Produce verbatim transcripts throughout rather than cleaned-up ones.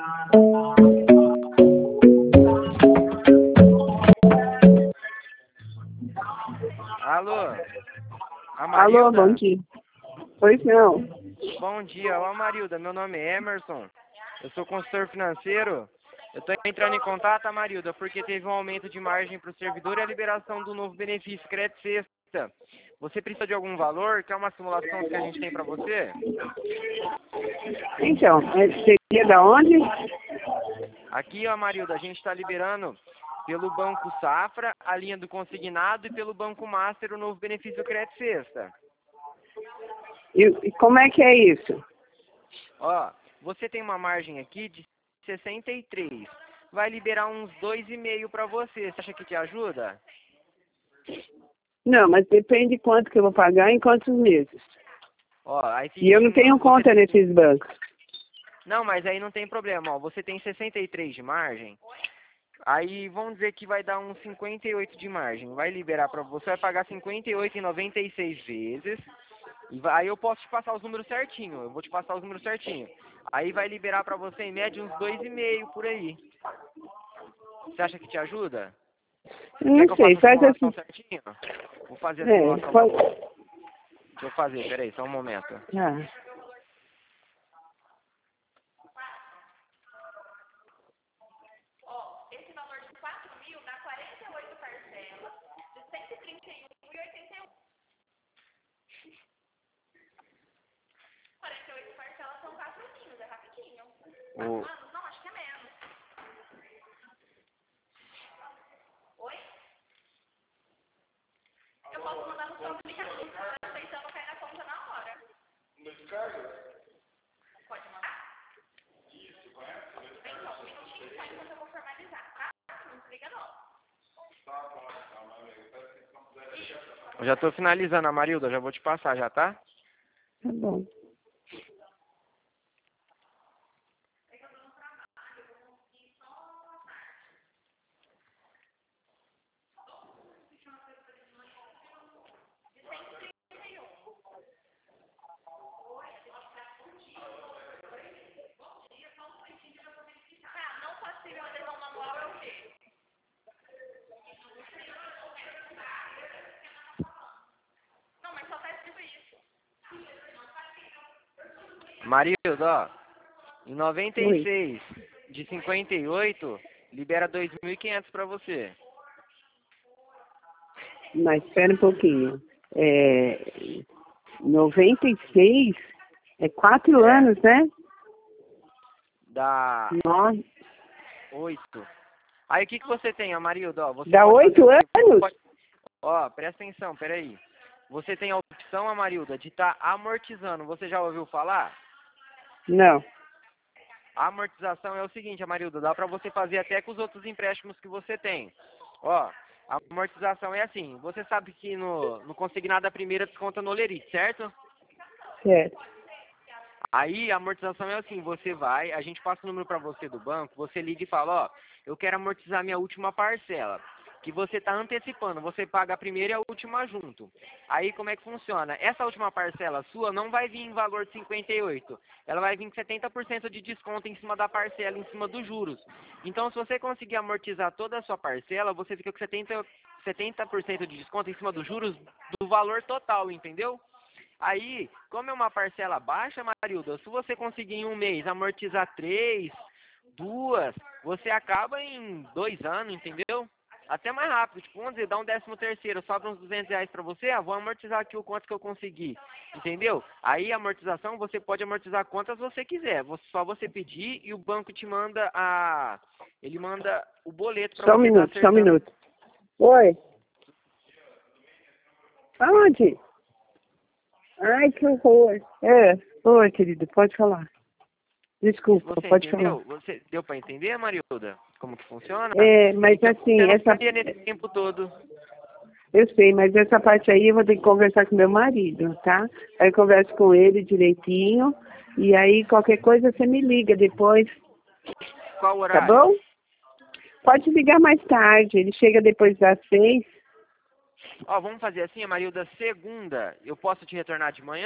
Alô? Alô, bom dia. Pois não. Bom dia, ô Amarilda, meu nome é Emerson, eu sou consultor financeiro. Eu estou entrando em contato, Amarilda, porque teve um aumento de margem para o servidor e a liberação do novo benefício Crédito Sexta. Você precisa de algum valor? Quer uma simulação que a gente tem para você? Então, seria da onde? Aqui, Amarilda, a gente está liberando pelo Banco Safra, a linha do consignado, e pelo Banco Master o novo benefício Crédito Sexta. E, e como é que é isso? Ó, você tem uma margem aqui de sessenta e três. Vai liberar uns dois e meio para você. Você acha que te ajuda? Não, mas depende de quanto que eu vou pagar em quantos meses. Ó, aí E eu não tenho conta tem... nesses bancos. Não, mas aí não tem problema. Ó, você tem sessenta e três de margem. Aí vamos dizer que vai dar uns cinquenta e oito de margem. Vai liberar para você, vai pagar cinquenta e oito e noventa e seis vezes. E vai, aí eu posso te passar os números certinho. Eu vou te passar os números certinho. Aí vai liberar para você em média uns dois e meio por aí. Você acha que te ajuda? Não Quer que eu sei, faça a faz simulação assim. certinho? Vou fazer a É, simulação pode... pra você. Deixa eu fazer, peraí, só um momento. Ah. O... Eu já tô finalizando, Amarilda, já vou te passar, já tá? Tá bom. Marilda, ó, em noventa e Oi. seis de cinquenta e oito, libera dois mil e quinhentos pra você. Mas espera um pouquinho. É... noventa e seis é quatro É. anos, né? Dá Nossa. oito. Aí o que, que você tem, Amarilda? Ó, você Dá pode fazer oito o quê? Você anos? pode... Ó, presta atenção, peraí. Você tem a opção, Amarilda, de estar tá amortizando. Você já ouviu falar? Não. A amortização é o seguinte, Amarilda, dá para você fazer até com os outros empréstimos que você tem. Ó, a amortização é assim, você sabe que no, no consignado a primeira desconta no Olerite, certo? Certo. Aí a amortização é assim, você vai, a gente passa o número para você do banco, você liga e fala, ó, eu quero amortizar minha última parcela, que você está antecipando, você paga a primeira e a última junto. Aí como é que funciona? Essa última parcela sua não vai vir em valor de cinquenta e oito, ela vai vir com setenta por cento de desconto em cima da parcela, em cima dos juros. Então se você conseguir amortizar toda a sua parcela, você fica com setenta, setenta por cento de desconto em cima dos juros do valor total, entendeu? Aí, como é uma parcela baixa, Marilda, se você conseguir em um mês amortizar três, duas, você acaba em dois anos, entendeu? Até mais rápido, tipo, vamos dizer, dá um décimo terceiro, sobra uns duzentos reais pra você, ah, vou amortizar aqui o quanto que eu conseguir, entendeu? Aí a amortização, você pode amortizar quantas você quiser, só você pedir e o banco te manda a... ele manda o boleto pra Só um você estar minuto, só um acertando. minuto. Oi. Aonde? Ai, que horror. É. Oi, querido, pode falar. Desculpa, Você pode falar. entendeu? Você deu pra entender, Marilda, como que funciona? É, mas Então assim, você não essa... ficaria nesse tempo todo. Eu sei, mas essa parte aí eu vou ter que conversar com meu marido, tá? Aí eu converso com ele direitinho. E aí, qualquer coisa, você me liga depois, Qual tá horário? bom? Pode ligar mais tarde. Ele chega depois das seis. Ó, vamos fazer assim, Marilda, segunda, eu posso te retornar de manhã?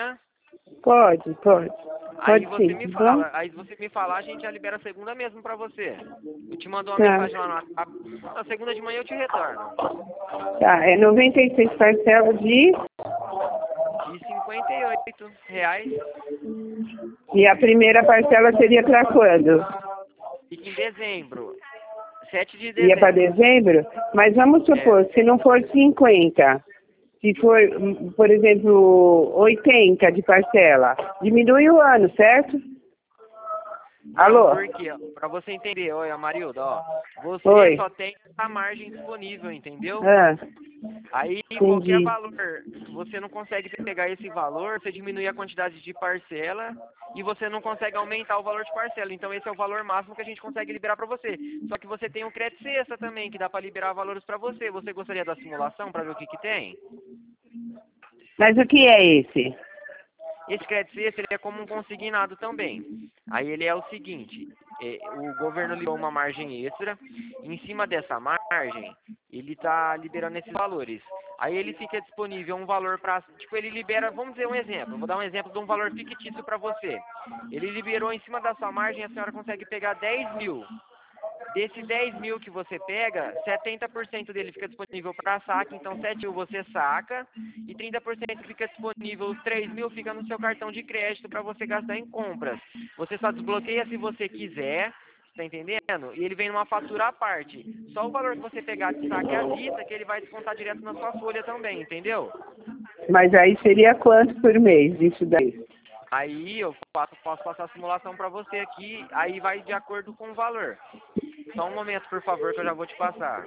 Pode, pode. Aí Pode você sim, me tá bom? fala, aí você me falar, a gente já libera a segunda mesmo pra você. Eu te mando uma Tá. mensagem lá no WhatsApp. Na segunda de manhã eu te retorno. Tá, é noventa e seis parcelas de... De cinquenta e oito reais. E a primeira parcela seria para quando? Fica em dezembro. sete de Ia para dezembro. dezembro? Mas vamos supor, É. se não for cinquenta, se for, hum, por exemplo, oitenta de parcela, diminui o ano, certo? Não, Alô? porque, pra você entender, olha, Marilda, ó, você Oi. só tem a margem disponível, entendeu? Ah, Aí, qualquer entendi. valor que você não consegue pegar esse valor, você diminui a quantidade de parcela e você não consegue aumentar o valor de parcela. Então, esse é o valor máximo que a gente consegue liberar para você. Só que você tem o crédito sexta também, que dá para liberar valores para você. Você gostaria da simulação para ver o que que tem? Mas o que é esse? Esse crédito sexta, ele é como um consignado também. Aí ele é o seguinte, é, o governo liberou uma margem extra, em cima dessa margem, ele está liberando esses valores. Aí ele fica disponível um valor para, tipo, ele libera, vamos dizer um exemplo, eu vou dar um exemplo de um valor fictício para você. Ele liberou em cima da sua margem, a senhora consegue pegar dez mil. Desses dez mil que você pega, setenta por cento dele fica disponível para saque, então sete mil você saca e trinta por cento fica disponível, os três mil fica no seu cartão de crédito para você gastar em compras. Você só desbloqueia se você quiser, tá entendendo? E ele vem numa fatura à parte. Só o valor que você pegar de saque à vista que ele vai descontar direto na sua folha também, entendeu? Mas aí seria quanto por mês isso daí? Aí eu faço, posso passar a simulação para você aqui, aí vai de acordo com o valor. Só um momento, por favor, que eu já vou te passar.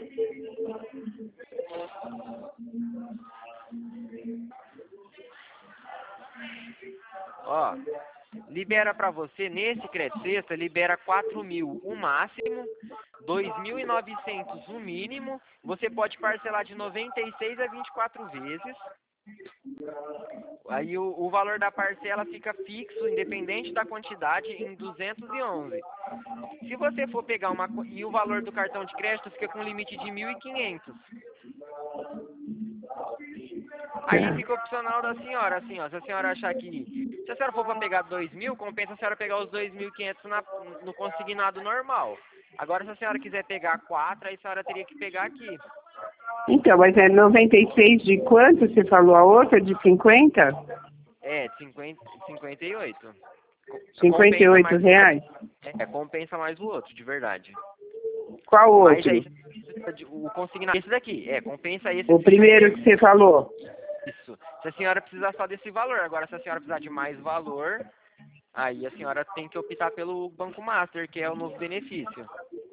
Ó, libera para você, nesse crédito sexta, libera quatro mil o máximo, dois mil e novecentos o mínimo. Você pode parcelar de noventa e seis a vinte e quatro vezes. Aí o, o valor da parcela fica fixo, independente da quantidade, em duzentos e onze. Se você for pegar uma... co- E o valor do cartão de crédito fica com limite de mil e quinhentos. Aí fica opcional da senhora, assim, ó. Se a senhora achar que... Se a senhora for para pegar dois mil, compensa a senhora pegar os dois mil e quinhentos na- no consignado normal. Agora, se a senhora quiser pegar quatro, aí a senhora teria que pegar aqui. Então, mas é noventa e seis de quanto você falou a outra? De cinquenta? É, de cinquenta, cinquenta e oito. Co- cinquenta e Compensa oito mais... reais? É, compensa mais o outro, de verdade. Qual Mas outro? aí, o consignado... Esse daqui, é, compensa esse O de cinquenta e primeiro oito. que você falou. Isso. Se a senhora precisar só desse valor. Agora, se a senhora precisar de mais valor, aí a senhora tem que optar pelo Banco Master, que é o novo benefício.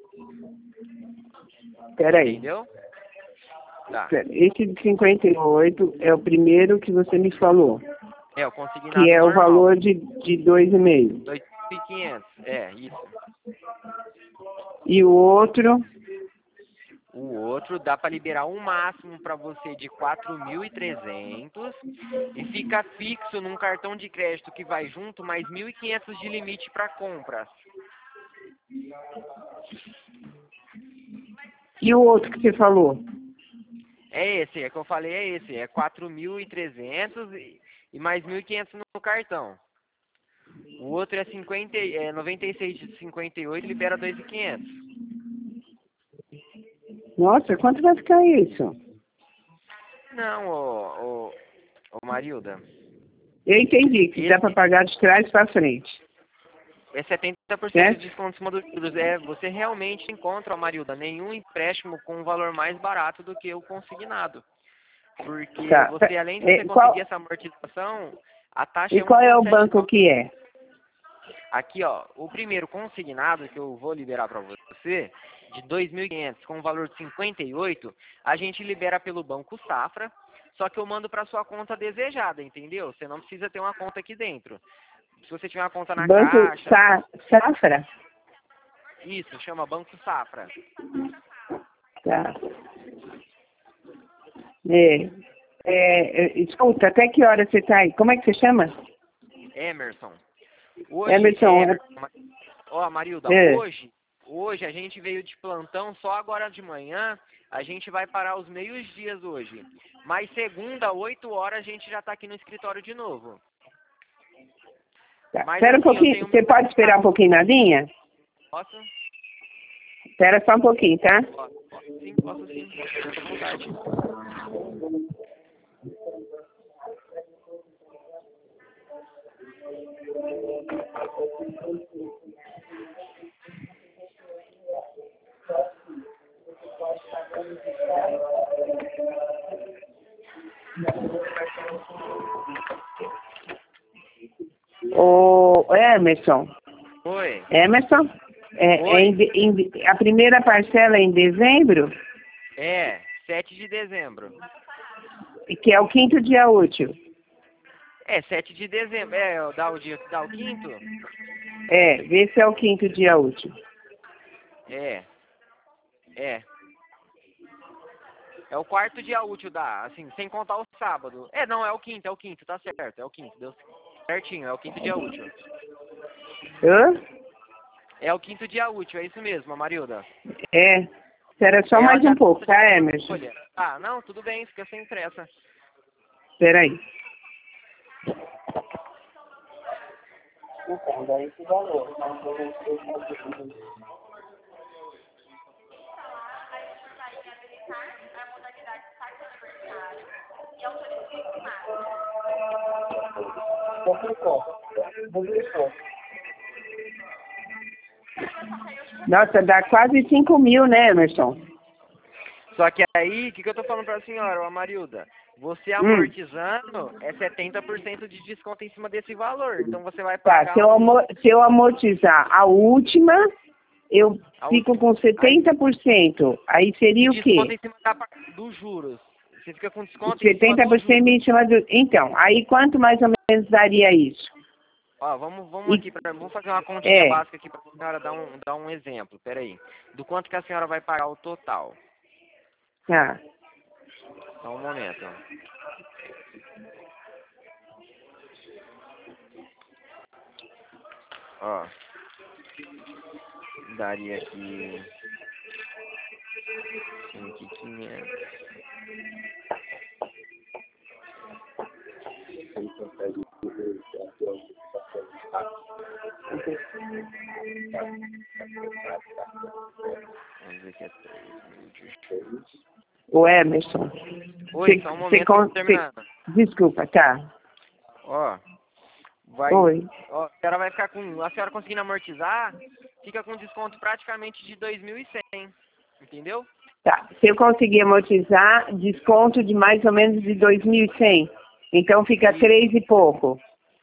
Peraí. Entendeu? Tá. Pera, esse de cinquenta e oito é o primeiro que você me falou, É, o que consignado é o normal. valor de, de dois e meio. dois mil e quinhentos. É, isso. E o outro, O outro dá para liberar um máximo para você de quatro mil e trezentos e fica fixo num cartão de crédito que vai junto mais mil e quinhentos de limite para compras. e o outro que você falou? É esse, é que eu falei, é esse, é quatro mil e trezentos e, e mais mil e quinhentos no cartão. O outro é, cinquenta, é noventa e seis de cinquenta e oito, libera dois mil e quinhentos. Nossa, quanto vai ficar isso? Não, ô, ô, ô Marilda, Eu entendi que dá para esse pagar de trás para frente, é setenta por cento de certo? desconto em cima dos juros. É, você realmente encontra, ó, Marilda, nenhum empréstimo com um valor mais barato do que o consignado. Porque Tá. você, além de É, você conseguir qual, essa amortização, a taxa e é qual é o banco um vírgula setenta e nove. que é? Aqui, ó, o primeiro consignado que eu vou liberar para você, de dois mil e quinhentos com um valor de cinquenta e oito, a gente libera pelo Banco Safra, só que eu mando para sua conta desejada, entendeu? Você não precisa ter uma conta aqui dentro. Se você tiver uma conta na Banco Caixa, Sa Safra? isso, chama Banco Safra. Tá. É, é, é, escuta, até que hora você tá aí? Como é que você chama? Emerson. Hoje, Emerson. é, É, Emerson, ó, Marilda, é. hoje, hoje a gente veio de plantão só agora de manhã, a gente vai parar os meios dias hoje. Mas segunda, oito horas, a gente já tá aqui no escritório de novo. Tá. Mas, Espera um assim, eu pouquinho, tenho você um- pode esperar um pouquinho na linha? Posso? Espera só um pouquinho, tá? Posso, posso sim, posso sim. Fica à vontade. Ô, Emerson, Oi. Emerson, é, é Oi. em de- em de- a primeira parcela é em dezembro, É, sete de dezembro. que é o quinto dia útil. É, sete de dezembro. É, dá o dia, dá o quinto? É, vê se é o quinto dia útil. É. É. É o quarto dia útil da, assim, sem contar o sábado. É, não, é o quinto, é o quinto, tá certo, é o quinto, deu certinho, é o quinto dia útil. Hã? É o quinto dia útil, é isso mesmo, Amarilda. É. Espera só Ela mais já um pouco, já tá, tem uma Emerson? escolha. Ah, não, tudo bem, fica sem pressa. Espera aí. Nossa, dá quase cinco mil, né, Emerson? Só que aí, o que, que eu tô falando pra senhora, ô Amarilda? Você Hum. amortizando é setenta por cento de desconto em cima desse valor. Então você vai Tá, pagar se eu, um... amo- se eu amortizar a última, eu a fico última- com aí, setenta por cento. Aí de seria o desconto quê? em cima da, par- dos juros. Você fica com desconto em cima setenta por dos cento juros. em cima do... Então, aí quanto mais ou menos daria isso? Ó, vamos, vamos E, aqui, pra, vamos fazer uma continha é, básica aqui pra senhora dar um, dar um exemplo. Pera aí. Do quanto que a senhora vai pagar o total. tá. Só um momento. Ó. Daria aqui... cinco mil e quinhentos. Vamos ver aqui é três mil. O Emerson. Oi, Cê- só um cê momento, con- tô terminando. cê- Desculpa, tá. Ó, vai, Oi. ó, a senhora vai ficar com, a senhora conseguindo amortizar, fica com desconto praticamente de dois mil e cem, entendeu? Tá. Se eu conseguir amortizar, desconto de mais ou menos de dois mil e cem. Então fica Isso. três e pouco.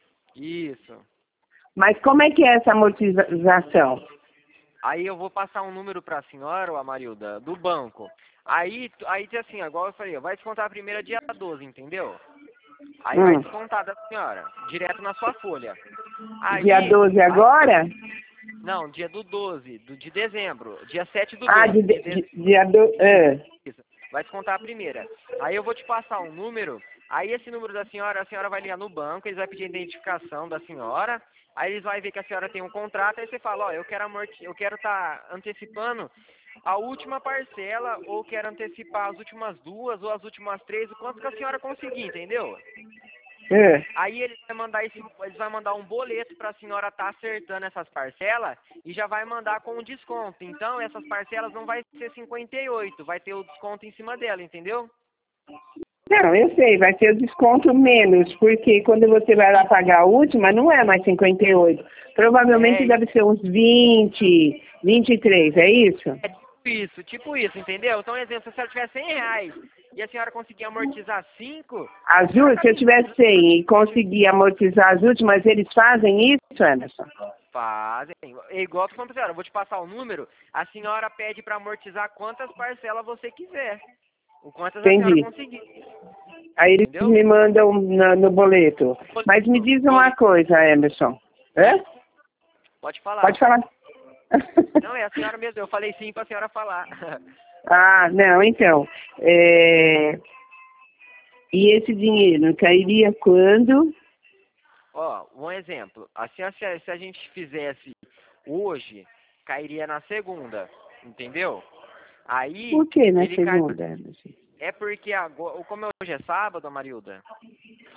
Isso. Mas como é que é essa amortização? Aí eu vou passar um número pra senhora, ô Amarilda, do banco. Aí, aí assim, igual eu falei, vai descontar a primeira dia doze, entendeu? Aí vai Hum. descontar da senhora, direto na sua folha. Aí, Dia doze aí- agora? não, dia do doze, do, de dezembro, dia sete do Ah, doze, de, de de, dezembro. de- dia do... É. Isso. Vai descontar a primeira. Aí eu vou te passar um número. Aí esse número da senhora, a senhora vai ligar no banco, eles vão pedir a identificação da senhora. Aí eles vão ver que a senhora tem um contrato. Aí você fala, ó, eu quero amorti eu quero estar antecipando a última parcela, ou quero antecipar as últimas duas ou as últimas três, o quanto que a senhora conseguir, entendeu? É. Aí eles vai mandar esse, eles vai mandar um boleto para a senhora estar acertando essas parcelas e já vai mandar com o desconto. Então essas parcelas não vai ser cinquenta e oito, vai ter o desconto em cima dela, entendeu? Não, eu sei, vai ter o desconto menos, porque quando você vai lá pagar a última, não é mais cinquenta e oito. Provavelmente É, deve ser uns vinte, vinte e três, é isso? é tipo isso, tipo isso, entendeu? Então, exemplo, se a senhora tiver cem reais e a senhora conseguir amortizar cinco, As últimas, se eu tiver cem e conseguir amortizar as últimas, eles fazem isso, Anderson? fazem. É igual eu tô falando pra senhora, eu vou te passar o número, a senhora pede para amortizar quantas parcelas você quiser. O quantas a Entendi. senhora conseguir. Aí eles Entendeu? me mandam na- no boleto. Mas me diz uma coisa, Emerson. Hã? Pode falar. Pode falar. Não, é a senhora mesmo, eu falei sim pra senhora falar. Ah, não, então. É... E esse dinheiro cairia quando? Ó, um exemplo. Assim, se a, se a gente fizesse hoje, cairia na segunda, entendeu? Aí, Por que na ele cai... segunda, Emerson? É porque agora, como hoje é sábado, Marilda,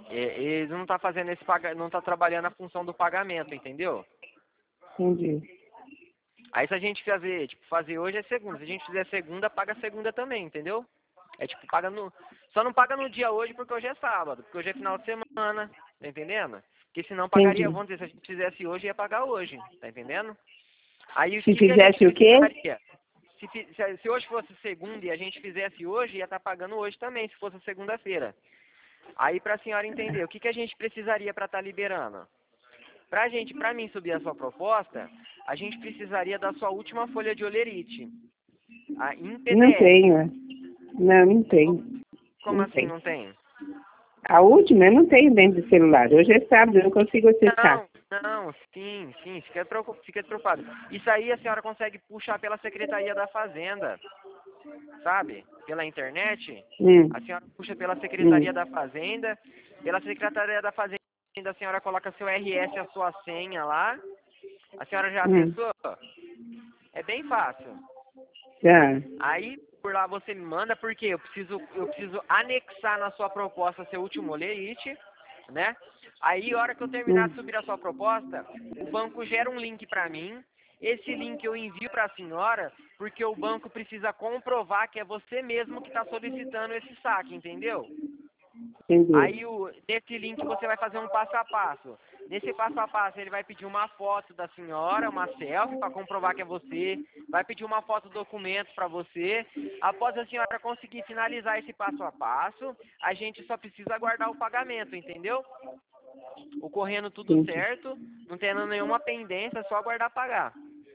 É, eles não tá fazendo esse paga, não tá trabalhando a função do pagamento, entendeu? Entendi. Aí se a gente fazer, tipo, fazer hoje é segunda. Se a gente fizer segunda, paga segunda também, entendeu? É tipo, paga no. Só não paga no dia hoje porque hoje é sábado, porque hoje é final de semana, tá entendendo? Porque senão pagaria, Entendi. vamos dizer, se a gente fizesse hoje, ia pagar hoje, tá entendendo? Aí o Se que, que a gente fizesse o quê? precisaria? Se, fi- se, se hoje fosse segunda e a gente fizesse hoje, ia estar pagando hoje também, se fosse segunda-feira. Aí para a senhora entender, o que, que a gente precisaria para estar liberando? Pra gente, para mim subir a sua proposta, a gente precisaria da sua última folha de olerite, a, em Não P D F. tenho. Não, não tenho. Como Não assim tenho. não tem? A última eu não tenho dentro do celular. Hoje é sábado, eu não consigo acessar. Não, não, sim, sim, fica, preocup, fica preocupado. Isso aí a senhora consegue puxar pela Secretaria da Fazenda, sabe? Pela internet. Hum, A senhora puxa pela hum, Secretaria da Fazenda. Pela Secretaria da Fazenda a senhora coloca seu R S e a sua senha lá. A senhora já hum. acessou? É bem fácil. Tá. Aí por lá você me manda, porque eu preciso, eu preciso anexar na sua proposta seu último olerite, né? Aí, a hora que eu terminar de Hum, subir a sua proposta, o banco gera um link para mim. Esse link eu envio para a senhora, porque o banco precisa comprovar que é você mesmo que está solicitando esse saque, entendeu? entendi. Aí, o, nesse link, você vai fazer um passo a passo. Nesse passo a passo, ele vai pedir uma foto da senhora, uma selfie, para comprovar que é você. Vai pedir uma foto do documento para você. Após a senhora conseguir finalizar esse passo a passo, a gente só precisa aguardar o pagamento, entendeu? Ocorrendo tudo Entendi. certo, não tendo nenhuma pendência, é só aguardar pagar.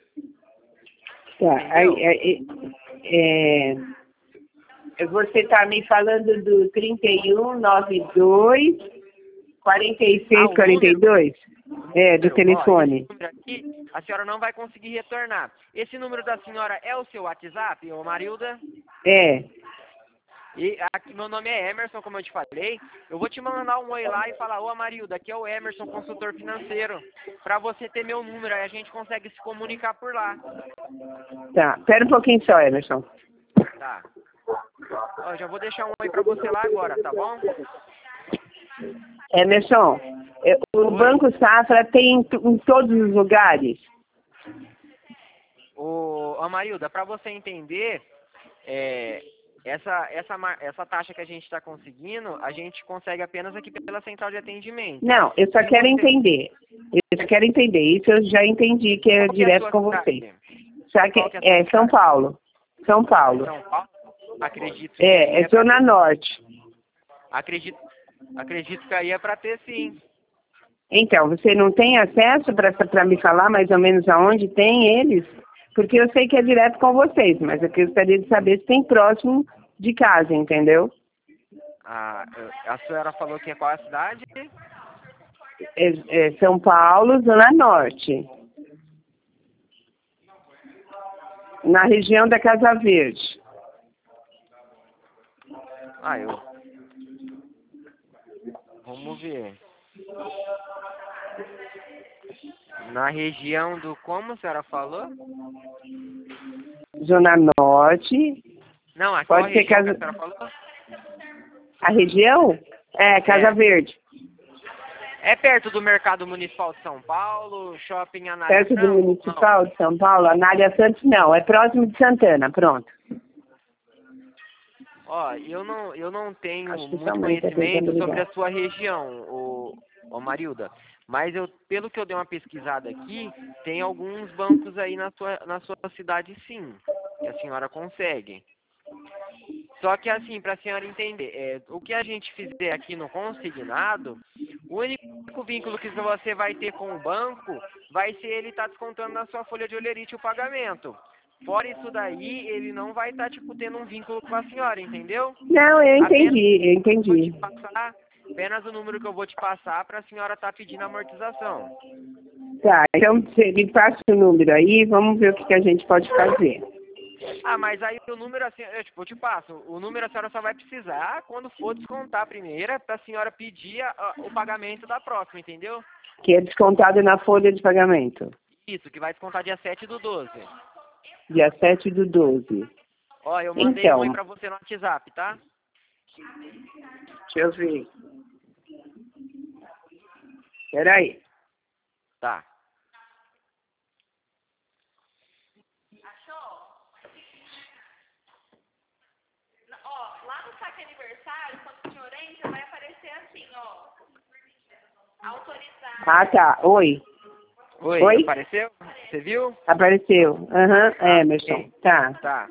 Tá. Aí, Entendeu? aí, é, você está me falando do trinta e um, noventa e dois, quarenta e Ah, seis, o quarenta e número, dois? É, do número, ó, esse telefone. número aqui, a senhora não vai conseguir retornar. Esse número da senhora é o seu WhatsApp, ô Marilda? É. E aqui, meu nome é Emerson, como eu te falei. Eu vou te mandar um oi lá e falar, ô Amarilda, aqui é o Emerson, consultor financeiro. Pra você ter meu número, aí a gente consegue se comunicar por lá. Tá. Espera um pouquinho só, Emerson. Tá. Ó, já vou deixar um oi pra você lá agora, tá bom? Emerson, é, o Oi. Banco Safra tem em, tu- em todos os lugares? Ô, Amarilda, pra você entender, é, essa, essa, mar- essa taxa que a gente está conseguindo, a gente consegue apenas aqui pela central de atendimento. Não, eu só Se quero você... entender. Eu só quero entender. Isso eu já entendi que é Qual que é a direto sua com vocês. cidade? Só Qual que que é a sua é São cidade? Paulo. São Paulo. São Paulo? Acredito que aí É, é é para Zona ter. Norte. Acredito, acredito que aí é para ter sim. Então, você não tem acesso para me falar mais ou menos aonde tem eles? Porque eu sei que é direto com vocês, mas eu gostaria de saber se tem próximo de casa, entendeu? A, a senhora falou que é qual a cidade? É, é São Paulo, Zona Norte. Na região da Casa Verde. Ah, eu. Vamos ver. Na região do como a senhora falou? Zona Norte. Não, a qual Pode ser região que a Casa... senhora falou? A região? É, Casa É. Verde. É perto do Mercado Municipal de São Paulo, Shopping Anália Perto do Franco? Não. Municipal de São Paulo, Anália Santos, não. É próximo de Santana, pronto. Ó, eu não, eu não tenho Acho que muito somente é tentando conhecimento sobre ligar. a sua região, ô, ô Marilda. Mas eu, pelo que eu dei uma pesquisada aqui, tem alguns bancos aí na sua, na sua cidade sim, que a senhora consegue. Só que assim, para a senhora entender, é, o que a gente fizer aqui no consignado, o único vínculo que você vai ter com o banco vai ser ele estar descontando na sua folha de olerite o pagamento. Fora isso daí, ele não vai estar, tipo, tendo um vínculo com a senhora, entendeu? Não, eu Apenas entendi, eu vou te entendi. passar, apenas o número que eu vou te passar para a senhora estar pedindo amortização. Tá, então você me passa o número aí, vamos ver o que, que a gente pode fazer. Ah, mas aí o número, assim, eu, tipo, eu te passo, o número a senhora só vai precisar quando for descontar a primeira, para a senhora pedir a- a- o pagamento da próxima, entendeu? Que é descontado na folha de pagamento. Isso, que vai descontar dia sete do doze. Dia sete do doze. Ó, eu mandei um aí Então, pra você no WhatsApp, tá? deixa eu ver. Peraí. Tá. Achou? Ó, lá no saque aniversário, quando o senhor entra, vai aparecer assim, ó. Autorizar. Ah, tá. Oi. Oi, Oi? apareceu? Você viu? Apareceu. Aham, Ah, Emerson. ok. Tá. Tá.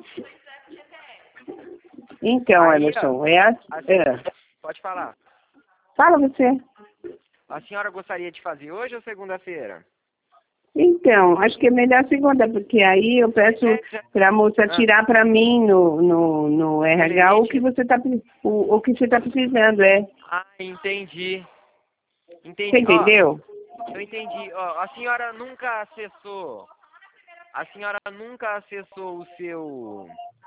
Então, Aí, Emerson, ó, é a... assim, é. pode falar. Fala você. A senhora gostaria de fazer hoje ou segunda-feira? Então, acho que é melhor segunda, porque aí eu peço É, já- para a moça Ah, tirar para mim no, no, no R H o que Lerite? você está o, o que você tá precisando, é. Ah, entendi. Você Entendi. Ó, entendeu? eu entendi. Ó, a senhora nunca acessou. A senhora nunca acessou o seu.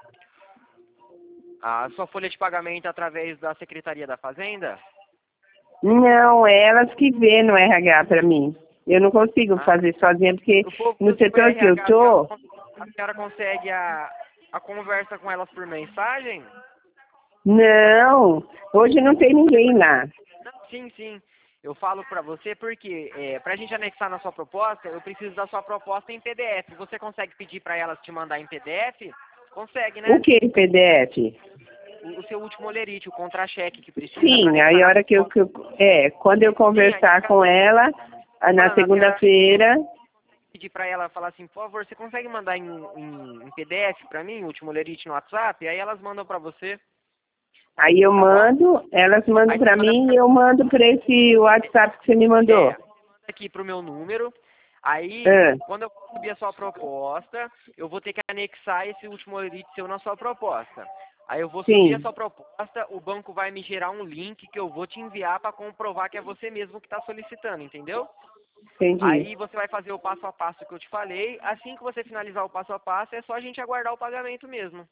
A sua folha de pagamento através da Secretaria da Fazenda? Não, é elas que vê no R H para mim. Eu não consigo Ah, fazer sozinha, porque o povo no do seu setor que eu R H, a senhora, tô, con- a senhora consegue a, a conversa com elas por mensagem? não, hoje não tem ninguém lá. Não, sim, sim. Eu falo pra você porque, é, pra gente anexar na sua proposta, eu preciso da sua proposta em P D F. Você consegue pedir pra elas te mandar em P D F? Consegue, O né? que P D F? O, o seu último olerite, o contra-cheque que precisa pra Sim, anexar aí a na hora que eu, proposta. que eu é, quando eu Sim, aí conversar fica com ela, ah, na falando, a senhora segunda-feira, pedir pra ela falar assim, por favor, você consegue mandar em, em, em P D F pra mim, o último olerite no WhatsApp? Aí elas mandam pra você, aí eu tá bom? mando, elas mandam Aí você para manda mim pra e eu mando para esse WhatsApp que você me É, mandou. manda aqui pro meu número. Aí, Ah, quando eu subir a sua proposta, eu vou ter que anexar esse último elite seu na sua proposta. Aí eu vou subir a sim, sua proposta, o banco vai me gerar um link que eu vou te enviar para comprovar que é você mesmo que está solicitando, entendeu? entendi. Aí você vai fazer o passo a passo que eu te falei. Assim que você finalizar o passo a passo, é só a gente aguardar o pagamento mesmo.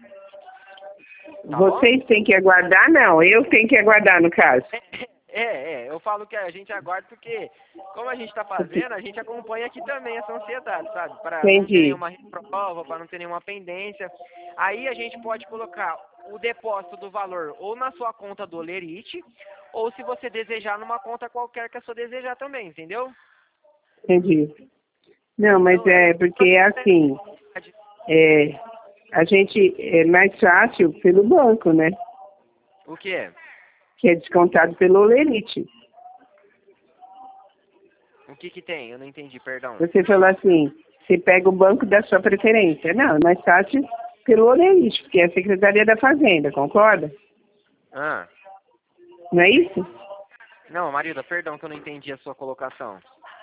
Tá bom? Vocês têm que aguardar? Não, eu tenho que aguardar no caso. É, é, eu falo que a gente aguarda porque, como a gente está fazendo, a gente acompanha aqui também essa ansiedade, sabe? Para não ter Entendi. nenhuma reprova, para não ter nenhuma pendência. Aí a gente pode colocar o depósito do valor ou na sua conta do Olerite, ou se você desejar, numa conta qualquer que a sua desejar também, entendeu? Entendi. Não, mas Então, é é... porque é assim, é, a gente é mais fácil pelo banco, né? O que? Que é descontado pelo Olerite. O que que tem? Eu não entendi, perdão. Você falou assim, você pega o banco da sua preferência. Não, é mais fácil pelo Olerite, porque é a Secretaria da Fazenda, concorda? Ah, Não é isso? não, Marilda, perdão que eu não entendi a sua colocação.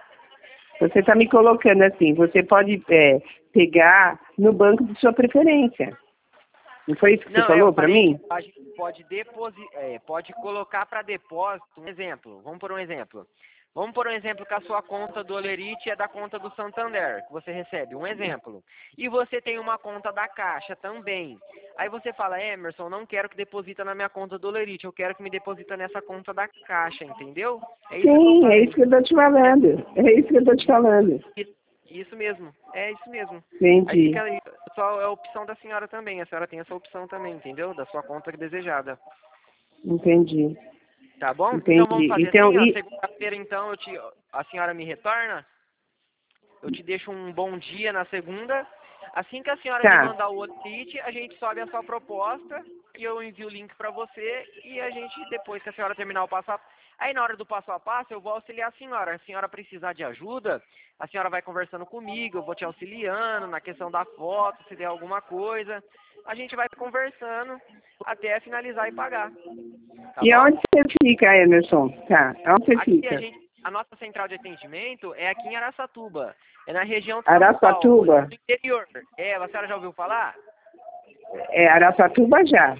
Você está me colocando assim, você pode é, pegar no banco de sua preferência. Não foi isso que você Não, é, eu falou para falei mim? que a gente pode deposi é, pode colocar para depósito um exemplo. Vamos por um exemplo. Vamos por um exemplo que a sua conta do Olerite é da conta do Santander, que você recebe, um exemplo. E você tem uma conta da Caixa também. Aí você fala, Emerson, não quero que deposita na minha conta do Olerite, eu quero que me deposita nessa conta da Caixa, entendeu? É isso que eu tô Sim, é falando. isso que eu estou te falando. É isso que eu estou te falando. Isso isso mesmo, é isso mesmo. Aí Entendi, fica aí, só é a opção da senhora também, a senhora tem essa opção também, entendeu? Da sua conta desejada. entendi, Tá bom? Então vamos entendi. fazer Então, assim, ó. e... Segunda-feira, então, eu te, a senhora me retorna. Eu te deixo um bom dia na segunda. Assim que a senhora me Tá. mandar o Olerite, a gente sobe a sua proposta e eu envio o link para você e a gente, depois que a senhora terminar o passo a passo, aí na hora do passo a passo eu vou auxiliar a senhora. A senhora precisar de ajuda, a senhora vai conversando comigo, eu vou te auxiliando na questão da foto, se der alguma coisa. A gente vai conversando até finalizar e pagar. Tá E bom? aonde você fica, Emerson? Tá, aonde você Aqui a fica? gente, a nossa central de atendimento é aqui em Araçatuba, é na região de São Paulo, Araçatuba? no interior. É, a senhora já ouviu falar? É, Araçatuba já.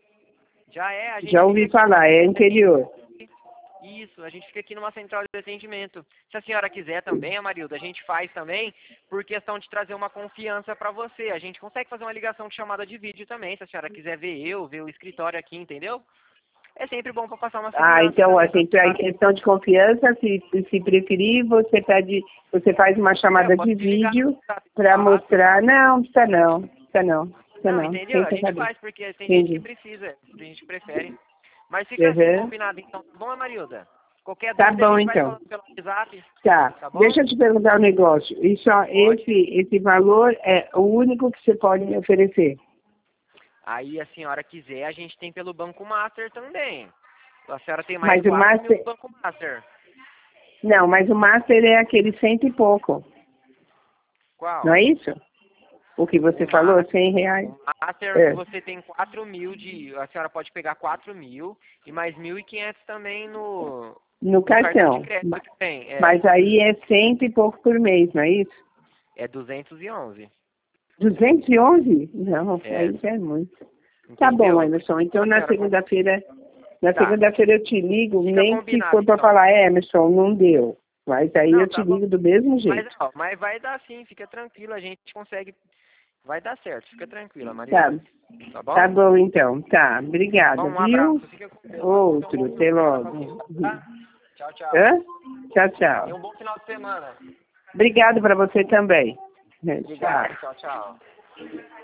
Já é, a gente Já fica ouvi aqui numa falar, é central de interior. atendimento. Isso, a gente fica aqui numa central de atendimento. Se a senhora quiser também, Amarilda, a gente faz também por questão de trazer uma confiança para você. A gente consegue fazer uma ligação de chamada de vídeo também, se a senhora quiser ver eu, ver o escritório aqui, entendeu? É sempre bom para passar uma Ah, segurança então, também pra assim, pra- em senhora. questão de confiança, se, se preferir, você pede, você faz uma É, eu chamada posso de te ligar no vídeo WhatsApp, para falar, se mostrar. Não, precisa não, precisa não, precisa Não, não, entendeu? sem A gente saber. faz, porque tem gente que Entendi. precisa, tem gente que prefere. Mas fica assim, Uhum. combinado então, tá bom, Marilda? Qualquer Tá dúvida, bom, a gente vai então. falando pelo WhatsApp. Tá. Tá bom? Deixa eu te perguntar um negócio. Isso, ó, Pode. esse, esse valor é o único que você pode me oferecer. Aí a senhora quiser, a gente tem pelo Banco Master também. A senhora tem mais Mas o quatro mil Master... no Banco Master. Não, mas o Master é aquele cento e pouco. Qual? Não é isso? O que você O falou, Master, cem reais. o Master É. você tem quatro mil de... A senhora pode pegar quatro mil e mais mil e quinhentos também no, No no cartão cartão. de crédito que tem. É, Mas aí é cento e pouco por mês, não é isso? é duzentos e onze. duzentos e onze? Não, É. aí já é muito. Tá Entendeu? bom, Emerson. Então A na senhora segunda-feira, na Tá. segunda-feira eu te ligo, Fica nem se combinado, for pra então. falar, é, Emerson, não deu. Mas aí Não, eu te tá bom. ligo do mesmo Mas, jeito. ó, mas vai dar sim, fica tranquilo, a gente consegue. Vai dar certo, fica tranquila, Tá. Maria. Tá bom? Tá bom então. Tá. Obrigada, Bom, um viu? abraço. Fica com Deus. Outro. Tenha um bom Até final de logo. semana, tá? Tchau, tchau. Hã? Tchau, Tenha tchau. um bom final de semana. Obrigado pra você também. Tchau. Obrigado. Tchau, tchau.